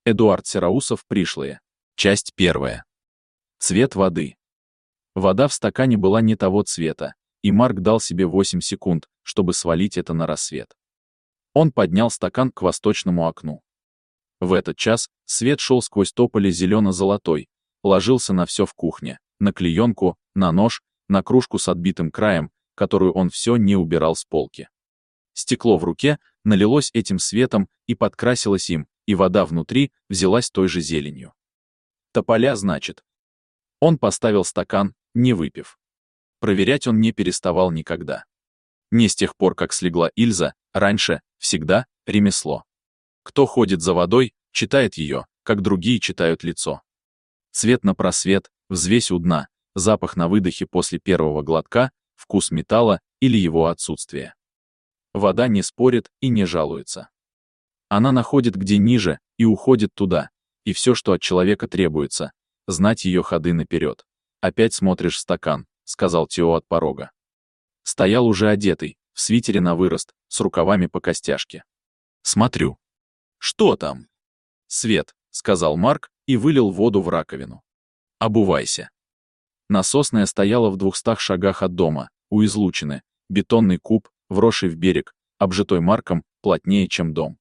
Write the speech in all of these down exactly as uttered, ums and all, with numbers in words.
Эдуард Сероусов, пришлые. Часть первая. Цвет воды. Вода в стакане была не того цвета, и Марк дал себе восемь секунд, чтобы свалить это на рассвет. Он поднял стакан к восточному окну. В этот час свет шел сквозь тополи зелено-золотой, ложился на все в кухне, на клеенку, на нож, на кружку с отбитым краем, которую он все не убирал с полки. Стекло в руке налилось этим светом и подкрасилось им, и вода внутри взялась той же зеленью. Тополя, значит. Он поставил стакан, не выпив. Проверять он не переставал никогда. Не с тех пор, как слегла Ильза, раньше, всегда, ремесло. Кто ходит за водой, читает ее, как другие читают лицо. Цвет на просвет, взвесь у дна, запах на выдохе после первого глотка, вкус металла или его отсутствие. Вода не спорит и не жалуется. Она находит где ниже и уходит туда, и все, что от человека требуется, знать ее ходы наперед. «Опять смотришь в стакан», — сказал Тео от порога. Стоял уже одетый, в свитере на вырост, с рукавами по костяшке. «Смотрю». «Что там?» «Свет», — сказал Марк и вылил воду в раковину. «Обувайся». Насосная стояла в двухстах шагах от дома, у излучины, бетонный куб, вросший в берег, обжитой Марком, плотнее, чем дом.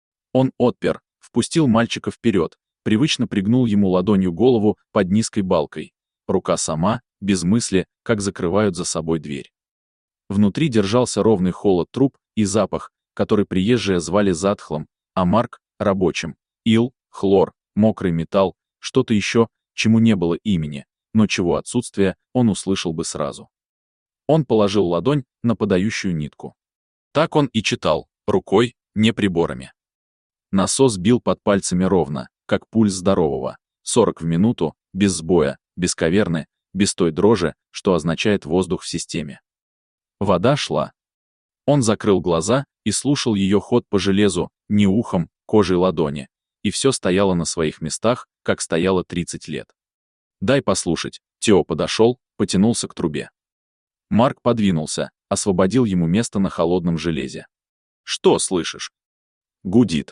Он отпер, впустил мальчика вперед, привычно пригнул ему ладонью голову под низкой балкой. Рука сама, без мысли, как закрывают за собой дверь. Внутри держался ровный холод труб и запах, который приезжие звали затхлым, а Марк — рабочим. Ил, хлор, мокрый металл, что-то еще, чему не было имени, но чего отсутствие он услышал бы сразу. Он положил ладонь на подающую нитку. Так он и читал, рукой, не приборами. Насос бил под пальцами ровно, как пульс здорового, сорок в минуту, без сбоя, без каверны, без той дрожи, что означает воздух в системе. Вода шла. Он закрыл глаза и слушал ее ход по железу, не ухом, кожей ладони, и все стояло на своих местах, как стояло тридцать лет. «Дай послушать», Тео подошел, потянулся к трубе. Марк подвинулся, освободил ему место на холодном железе. «Что слышишь?» «Гудит».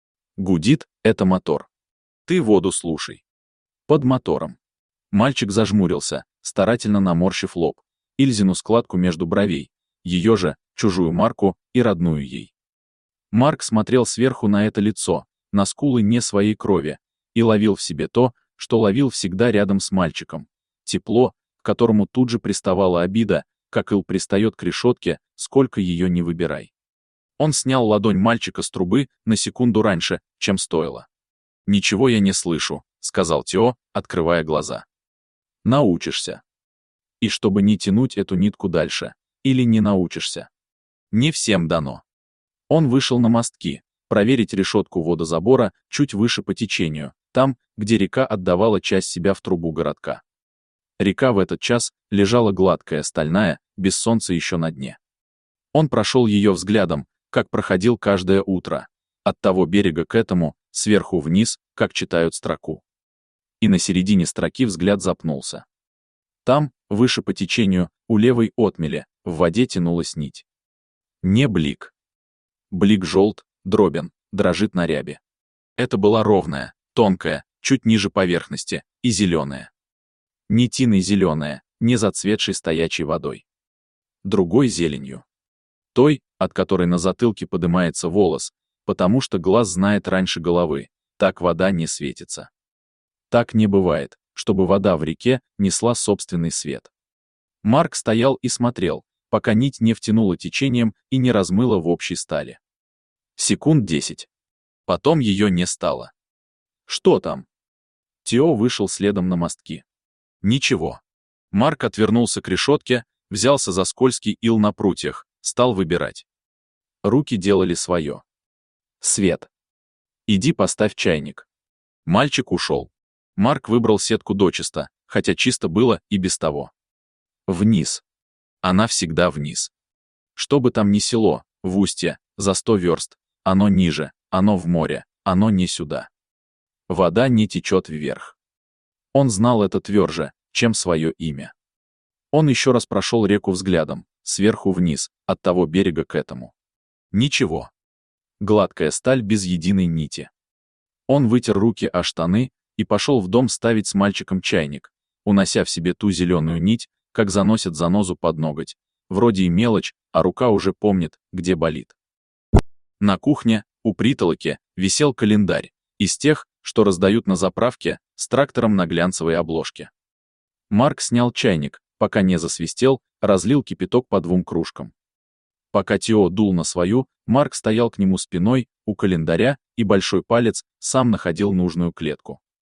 Гудит — это мотор. Ты воду слушай. Под мотором. Мальчик зажмурился, старательно наморщив лоб, Ильзину складку между бровей, ее же, чужую Марку и родную ей. Марк смотрел сверху на это лицо, на скулы не своей крови, и ловил в себе то, что ловил всегда рядом с мальчиком. Тепло, к которому тут же приставала обида, как ил пристает к решетке, сколько ее не выбирай. Он снял ладонь мальчика с трубы на секунду раньше, чем стоило. «Ничего я не слышу», — сказал Тео, открывая глаза. «Научишься». И чтобы не тянуть эту нитку дальше, или не научишься. Не всем дано. Он вышел на мостки, проверить решетку водозабора чуть выше по течению, там, где река отдавала часть себя в трубу городка. Река в этот час лежала гладкая, стальная, без солнца еще на дне. Он прошел ее взглядом, как проходил каждое утро, от того берега к этому, сверху вниз, как читают строку. И на середине строки взгляд запнулся. Там, выше по течению, у левой отмели, в воде тянулась нить. Не блик. Блик желт, дробен, дрожит на рябе. Это была ровная, тонкая, чуть ниже поверхности, и зеленая. Не тиной зеленая, не зацветшей стоячей водой. Другой зеленью. Той, от которой на затылке подымается волос, потому что глаз знает раньше головы, так вода не светится. Так не бывает, чтобы вода в реке несла собственный свет. Марк стоял и смотрел, пока нить не втянула течением и не размыла в общей стали. Секунд десять. Потом ее не стало. «Что там?» Тео вышел следом на мостки. «Ничего». Марк отвернулся к решетке, взялся за скользкий ил на прутьях, стал выбирать. Руки делали свое. Свет. Иди поставь чайник. Мальчик ушел. Марк выбрал сетку дочисто, хотя чисто было и без того. Вниз. Она всегда вниз. Что бы там ни село, в устье, за сто верст, оно ниже, оно в море, оно не сюда. Вода не течет вверх. Он знал это тверже, чем свое имя. Он еще раз прошел реку взглядом, сверху вниз, от того берега к этому. Ничего. Гладкая сталь без единой нити. Он вытер руки о штаны и пошел в дом ставить с мальчиком чайник, унося в себе ту зеленую нить, как заносят занозу под ноготь. Вроде и мелочь, а рука уже помнит, где болит. На кухне, у притолоки, висел календарь, из тех, что раздают на заправке, с трактором на глянцевой обложке. Марк снял чайник, пока не засвистел, разлил кипяток по двум кружкам. Пока Тео дул на свою, Марк стоял к нему спиной, у календаря, и большой палец сам находил нужную клетку.